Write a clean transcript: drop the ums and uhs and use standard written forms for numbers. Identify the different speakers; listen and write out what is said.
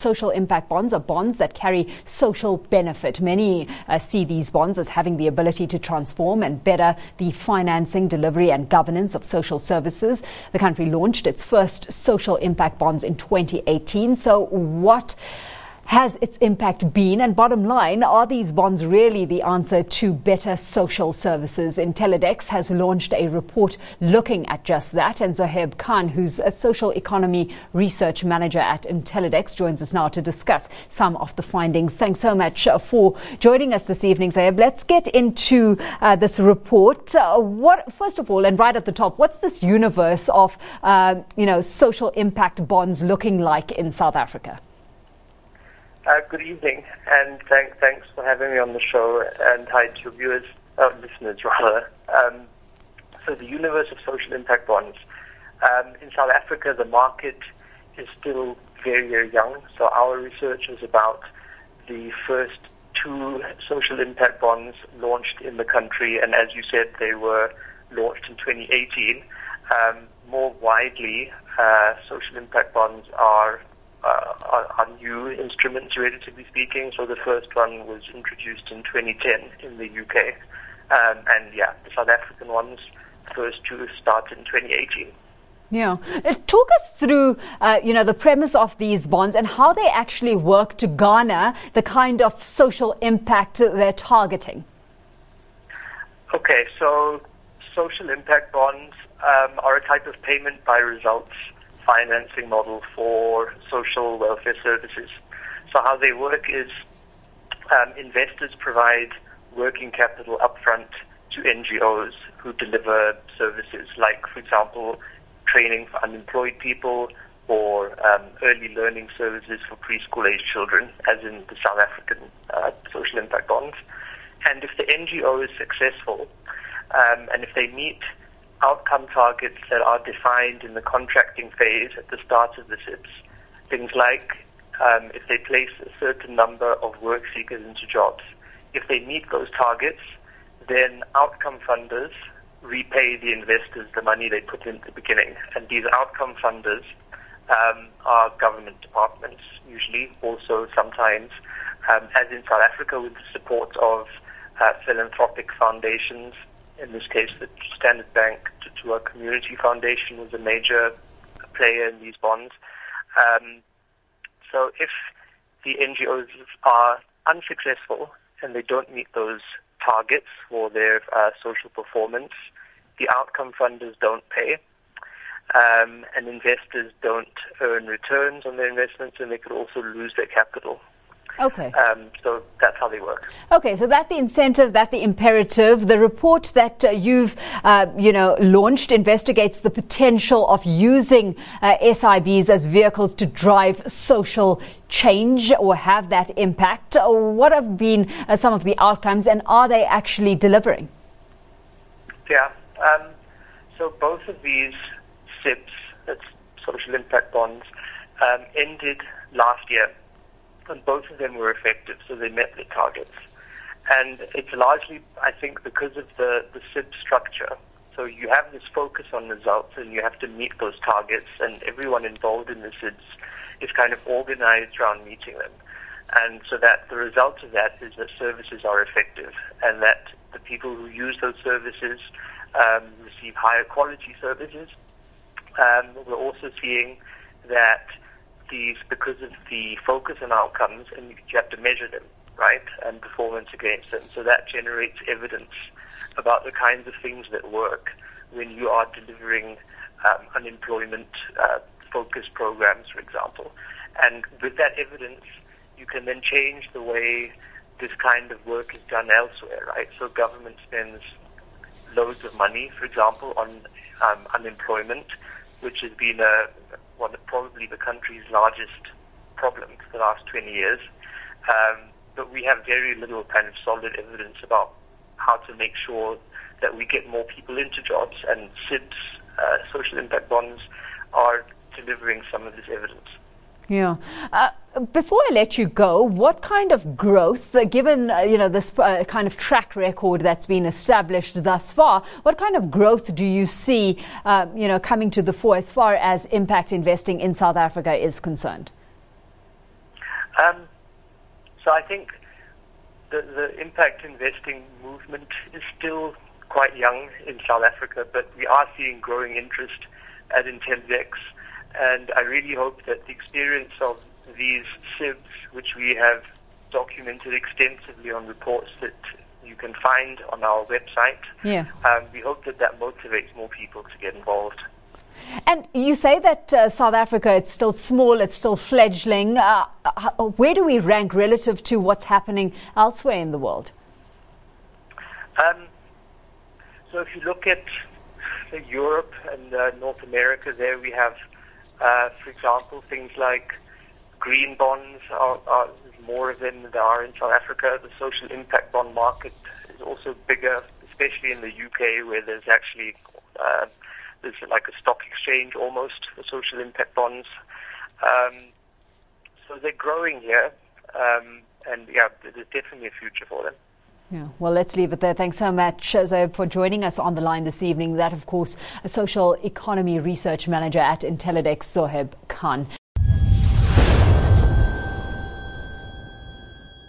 Speaker 1: Social impact bonds are bonds that carry social benefit. Many see these bonds as having the ability to transform and better the financing, delivery and governance of social services. The country launched its first social impact bonds in 2018. So what has its impact been? And bottom line, are these bonds really the answer to better social services? Intellidex has launched a report looking at just that. And Zohaib Khan, who's a social economy research manager at Intellidex, joins us now to discuss some of the findings. Thanks so much for joining us this evening, Zohaib. Let's get into this report. First of all, and right at the top, what's this universe of, social impact bonds looking like in South Africa?
Speaker 2: Good evening, and thanks for having me on the show, and hi to your viewers, listeners rather. So the universe of social impact bonds. In South Africa, the market is still very, very young. So our research is about the first 2 social impact bonds launched in the country, and as you said, they were launched in 2018. More widely, social impact bonds are new instruments, relatively speaking. So the first one was introduced in 2010 in the UK. The South African ones, first 2 started in 2018.
Speaker 1: Yeah. Talk us through, the premise of these bonds and how they actually work to garner the kind of social impact they're targeting.
Speaker 2: Okay, so social impact bonds are a type of payment by results financing model for social welfare services. So how they work is investors provide working capital upfront to NGOs who deliver services like, for example, training for unemployed people or early learning services for preschool-age children, as in the South African social impact bonds. And if the NGO is successful and if they meet outcome targets that are defined in the contracting phase at the start of the SIPs. Things like if they place a certain number of work seekers into jobs. If they meet those targets, then outcome funders repay the investors the money they put in at the beginning. And these outcome funders are government departments, usually, also sometimes, as in South Africa, with the support of philanthropic foundations. In this case, the Standard Bank to our Community Foundation was a major player in these bonds. So if the NGOs are unsuccessful and they don't meet those targets for their social performance, the outcome funders don't pay, and investors don't earn returns on their investments, and they could also lose their capital.
Speaker 1: Okay.
Speaker 2: So that's how they work.
Speaker 1: Okay, so that's the incentive, that's the imperative. The report that you've, launched investigates the potential of using SIBs as vehicles to drive social change or have that impact. What have been some of the outcomes, and are they actually delivering?
Speaker 2: Yeah. So both of these SIBs, that's social impact bonds, ended last year. And both of them were effective, so they met their targets. And it's largely, I think, because of the SIB structure. So you have this focus on results, and you have to meet those targets, and everyone involved in the SIBs is kind of organized around meeting them. And so that the result of that is that services are effective, and that the people who use those services receive higher quality services. We're also seeing that because of the focus on outcomes, and you have to measure them, right, and performance against them. So that generates evidence about the kinds of things that work when you are delivering unemployment focus programs, for example. And with that evidence, you can then change the way this kind of work is done elsewhere, right? So government spends loads of money, for example, on unemployment, which has been probably the country's largest problem for the last 20 years. But we have very little kind of solid evidence about how to make sure that we get more people into jobs, and SIBs, social impact bonds, are delivering some of this evidence.
Speaker 1: Yeah. Before I let you go, what kind of growth, given this kind of track record that's been established thus far, what kind of growth do you see, coming to the fore as far as impact investing in South Africa is concerned?
Speaker 2: So I think the impact investing movement is still quite young in South Africa, but we are seeing growing interest at Intellidex, and I really hope that the experience of these SIBs, which we have documented extensively on reports that you can find on our website, we hope that motivates more people to get involved.
Speaker 1: And you say that South Africa, it's still small, it's still fledgling. Where do we rank relative to what's happening elsewhere in the world?
Speaker 2: So if you look at Europe and North America, there we have, for example, things like green bonds are more of them than there are in South Africa. The social impact bond market is also bigger, especially in the UK, where there's actually there's like a stock exchange almost for social impact bonds. So they're growing here, and there's definitely a future for them.
Speaker 1: Yeah, well, let's leave it there. Thanks so much, Zoeb, for joining us on the line this evening. That, of course, a social economy research manager at Intellidex, Zoeb Khan.